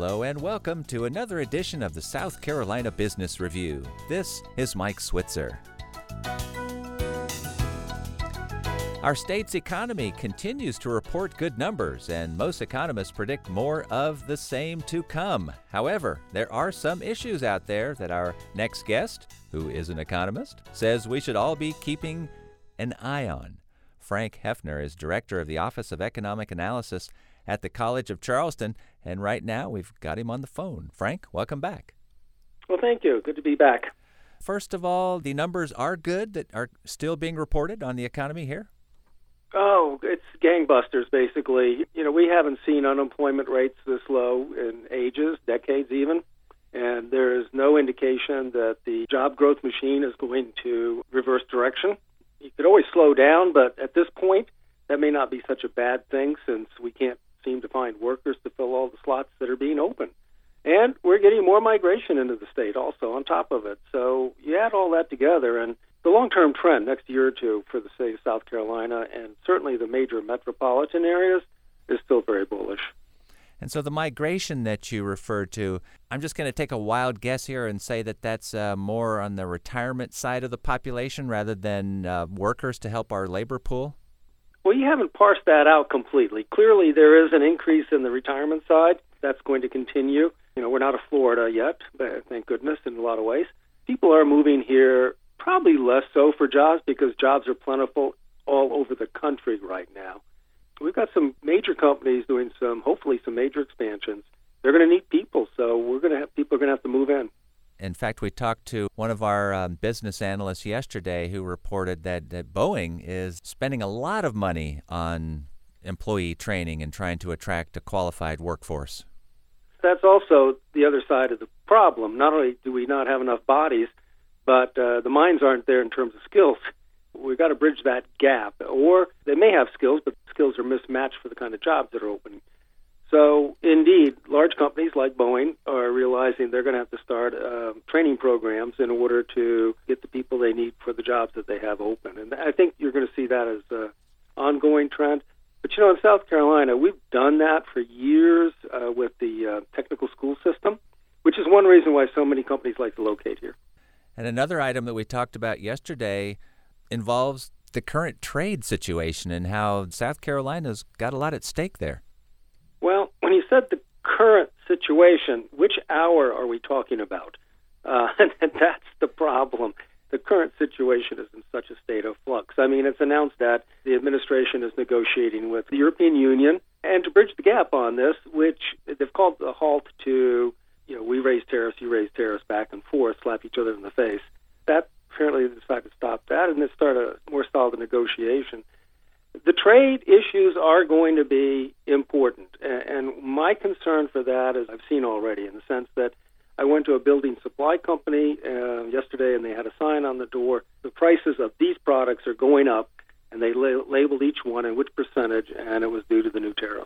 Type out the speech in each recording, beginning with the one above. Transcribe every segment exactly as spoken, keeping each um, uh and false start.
Hello and welcome to another edition of the South Carolina Business Review. This is Mike Switzer. Our state's economy continues to report good numbers, and most economists predict more of the same to come. However, there are some issues out there that our next guest, who is an economist, says we should all be keeping an eye on. Frank Hefner is director of the Office of Economic Analysis at the College of Charleston, and right now we've got him on the phone. Frank, welcome back. Well, thank you. Good to be back. First of all, the numbers are good that are still being reported on the economy here? Oh, it's gangbusters, basically. You know, we haven't seen unemployment rates this low in ages, decades even, and there is no indication that the job growth machine is going to reverse direction. It could always slow down, but at this point, that may not be such a bad thing since we can't seem to find workers to fill all the slots that are being open. And we're getting more migration into the state also on top of it. So you add all that together, and the long-term trend next year or two for the state of South Carolina and certainly the major metropolitan areas is still very bullish. And so the migration that you referred to, I'm just going to take a wild guess here and say that that's uh, more on the retirement side of the population rather than uh, workers to help our labor pool? Well, you haven't parsed that out completely. Clearly, there is an increase in the retirement side. That's going to continue. You know, we're not a Florida yet, but thank goodness in a lot of ways. People are moving here probably less so for jobs because jobs are plentiful all over the country right now. We've got some major companies doing some, hopefully some major expansions. They're going to need people, so we're going to have people are going to have to move in. In fact, we talked to one of our um, business analysts yesterday who reported that, that Boeing is spending a lot of money on employee training and trying to attract a qualified workforce. That's also the other side of the problem. Not only do we not have enough bodies, but uh, the minds aren't there in terms of skills. We've got to bridge that gap. Or they may have skills, but skills are mismatched for the kind of jobs that are open. So, indeed, large companies like Boeing are realizing they're going to have to start uh, training programs in order to get the people they need for the jobs that they have open. And I think you're going to see that as an ongoing trend. But, you know, in South Carolina, we've done that for years uh, with the uh, technical school system, which is one reason why so many companies like to locate here. And another item that we talked about yesterday involves the current trade situation and how South Carolina's got a lot at stake there. Well, when you said the current situation, which hour are we talking about? Uh, and that's the problem. The current situation is in such a state of flux. I mean, it's announced that the administration is negotiating with the European Union, and to bridge the gap on this, which they've called a halt to, you know, we raise tariffs, you raise tariffs, back and forth, slap each other in the face. That apparently they decided to stop that, and they start a more solid negotiation. The trade issues are going to be important, and my concern for that is I've seen already in the sense that I went to a building supply company uh, yesterday, and they had a sign on the door. The prices of these products are going up, and they la- labeled each one and which percentage, and it was due to the new tariffs.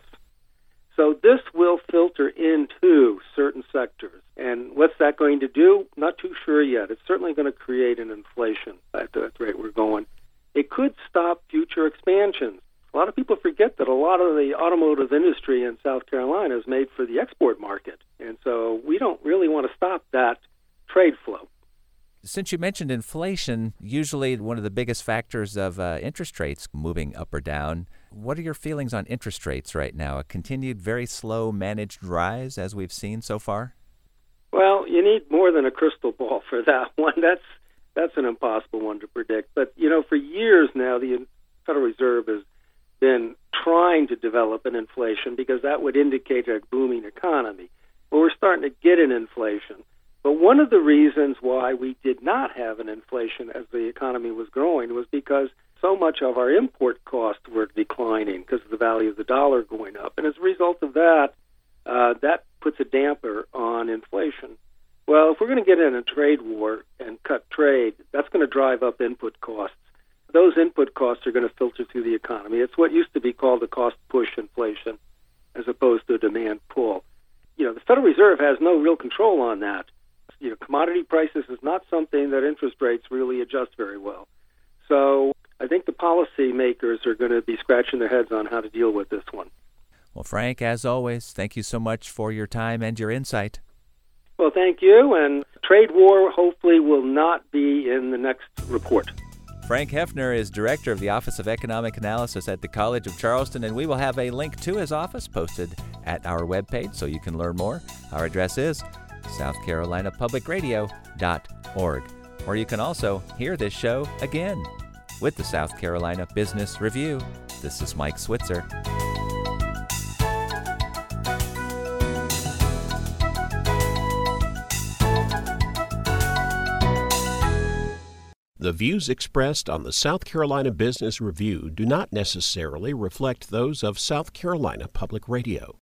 So this will filter into certain sectors. And what's that going to do? Not too sure yet. It's certainly going to create an inflation at the rate we're going. It could stop future expansions. A lot of people forget that a lot of the automotive industry in South Carolina is made for the export market. And so we don't really want to stop that trade flow. Since you mentioned inflation, usually one of the biggest factors of uh, interest rates moving up or down. What are your feelings on interest rates right now? A continued very slow managed rise as we've seen so far? Well, you need more than a crystal ball for that one. That's That's an impossible one to predict. But, you know, for years now, the Federal Reserve has been trying to develop an inflation because that would indicate a booming economy. Well, we're starting to get an inflation. But one of the reasons why we did not have an inflation as the economy was growing was because so much of our import costs were declining because of the value of the dollar going up. And as a result of that, uh, that puts a damper on inflation. Well, if we're going to get in a trade war and cut trade, that's going to drive up input costs. Those input costs are going to filter through the economy. It's what used to be called a cost push inflation as opposed to a demand pull. You know, the Federal Reserve has no real control on that. You know, commodity prices is not something that interest rates really adjust very well. So I think the policymakers are going to be scratching their heads on how to deal with this one. Well, Frank, as always, thank you so much for your time and your insight. Well, thank you, and trade war hopefully will not be in the next report. Frank Hefner is Director of the Office of Economic Analysis at the College of Charleston, and we will have a link to his office posted at our webpage so you can learn more. Our address is south carolina public radio dot org, or you can also hear this show again with the South Carolina Business Review. This is Mike Switzer. The views expressed on the South Carolina Business Review do not necessarily reflect those of South Carolina Public Radio.